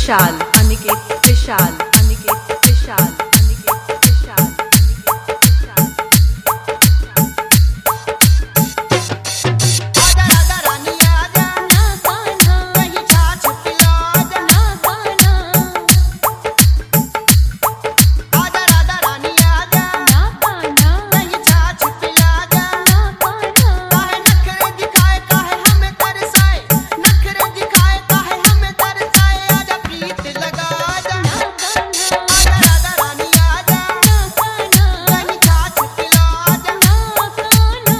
विशाल, अनिकेत विशाल, अनिकेत विशाल, अनिकेत विशाल, अनिकेत विशाल। आजा राधा रानी आजा ना कान्हा, कहीं छाछ पिला जा ना कान्हा। आजा राधा रानी आजा ना कान्हा, कहीं छाछ पिला जा ना कान्हा। काहे नखरे दिखाए काहे हमें तरसाए, नखरे दिखाए काहे हमें तरसाए। आजा प्रीत लगा जा ना कान्हा। आजा राधा रानी आजा ना कान्हा, कहीं छाछ पिला जा ना कान्हा।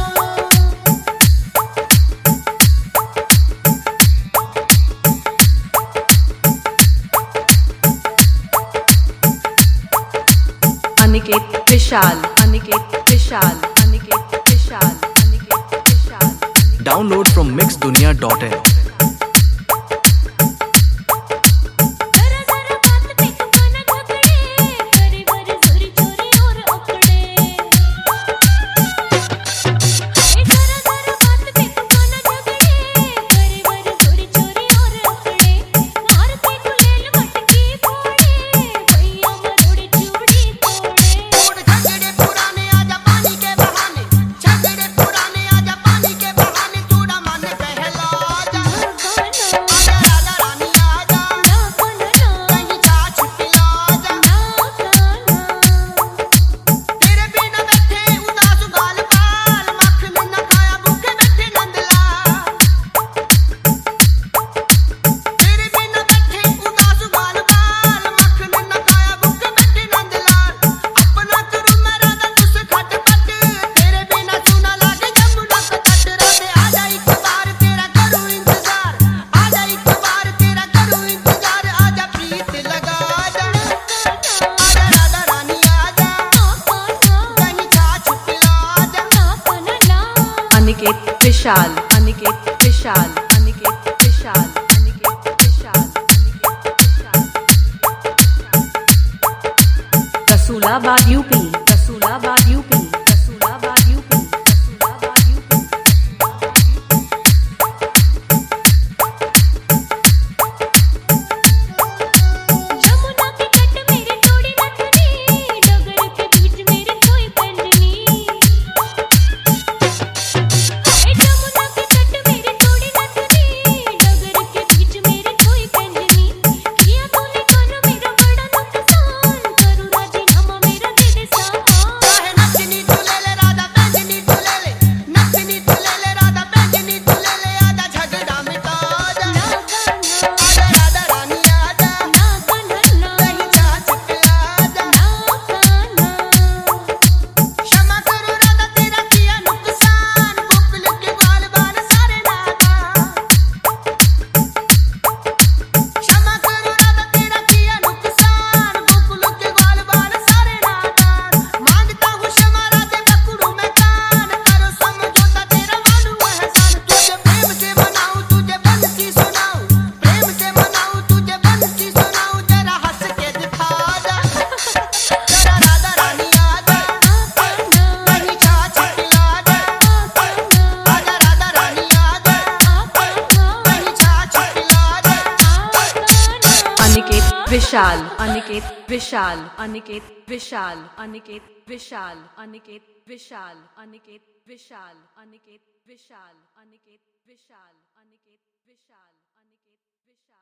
अनिकेत विशाल, अनिकेत विशाल, अनिकेत विशाल, अनिकेत विशाल। Download from mixdunia.in. जरा जरा बात पे तू काना झगड़े, करे वर चोरी चोरी और अकड़े। जरा जरा बात पे तू काना झगड़े, करे वर चोरी चोरी और अकड़े। मार के गुलेल मटकी फोड़े, भैया मरोड़ी चूड़ी तोड़े। झगड़े पुराने आजा पानी के बहाने, झगड़े पुराने आजा पानी के बहाने। चूड़ा मन पहला जा आजा राधा रानी आजा ना कान्हा, कहीं छाछ पिला जा ना कान्हा। तेरे बिना बैठे उदास गाल बाल, मक्खन न खाया भूखे बैठे नंदलाल। तेरे बिना बैठे उदास गाल बाल, मक्खन न खाया भूखे बैठे नंदलाल। अपना करूं मैं राधा तुझसे खटपट, तेरे बिना सुना लागे जमुना का तट। राधे आजा एक बार तेरा करूं इंतजार, आजा एक बार तेरा करूं इंतजार। आजा प्रीत लगा जा ना कान्हा, आजा राधा रानी आजा ना कान्हा, कहीं छाछ पिला जा ना Kanha. Aniket Vishal, Aniket Vishal, Aniket Vishal, Aniket Vishal, Aniket Vishal. Rasulabad UP, Rasulabad UP, Rasulabad UP, Rasulabad UP. Jamuna के तट मेरे तोड़ी नथनी, डगर के बीच मेरी कोई पैंजनी। जमुना के तट मेरे तोड़ी नथनी, डगर के बीच मेरी कोई पैंजनी। किया तूने कान्हा मेरा बड़ा नुकसान, करूँ राजीनामा मेरा दे दे सामान। काहे नथनी तू ले ले राधा पैंजनी तू ले ले, नथनी तू ले ले राधा पैंजनी तू ले ले। आजा झगड़ा मिटा जा ना कान्हा, आजा राधा रानी आजा ना कान्हा, कहीं छाछ पिला जा ना कान्हा। क्षमा करो राधा तेरा किया नुकसान, गोकुल के बाल बाल सारे नागा। क्षमा करो राधा तेरा किया नुकसान, गोकुल के बाल बाल सारे नागा। मांगता हूँ क्षमा राधे पकड़ू मैं कान, करो समझौता तेरा मानू एहसान। तुझे प्रेम से मनाऊं तुझे बंसी सुनाऊं, प्रेम से मनाऊं तुझे बंसी सुनाऊं। जरा हंस के दिखा जा जरा राधा रानी आजा ना कान्हा, कहीं छाछ पिला जा ना कान्हा। आजा राधा रानी आजा ना कान्हा, कहीं छाछ पिला जा ना कान्हा। अनिकेत विशाल, अनिकेत विशाल, अनिकेत विशाल, अनिकेत विशाल, अनिकेत विशाल, अनिकेत विशाल, अनिकेत विशाल, अनिकेत विशाल, अनिकेत विशाल, अनिकेत विशाल।